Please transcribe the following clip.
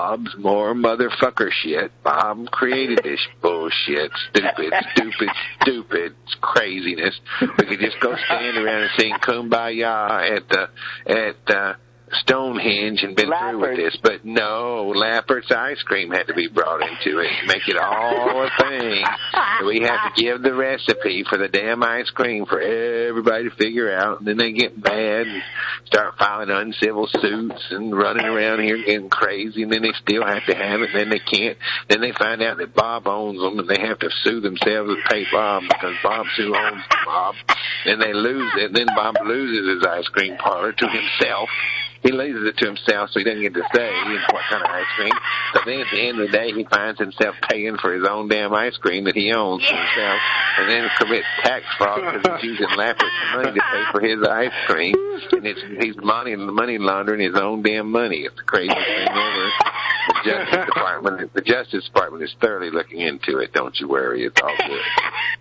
Bob's more motherfucker shit. Bob created this bullshit. Stupid craziness. We could just go stand around and sing Kumbaya at Stonehenge and been through with this, but no, Lappert's ice cream had to be brought into it to make it all a thing. So we have to give the recipe for the damn ice cream for everybody to figure out, and then they get mad and start filing uncivil suits and running around here getting crazy, and then they still have to have it, and then they can't. Then they find out that Bob owns them, and they have to sue themselves and pay Bob because Bob's who owns Bob. Then they lose it, and then Bob loses his ice cream parlor to himself. He loses it to himself, so he doesn't get to say what kind of ice cream. So then at the end of the day, he finds himself paying for his own damn ice cream that he owns for himself, and then commits tax fraud because he's using Lappert's money to pay for his ice cream, and he's money laundering his own damn money. It's the craziest thing ever. The Justice Department is thoroughly looking into it. Don't you worry, it's all good.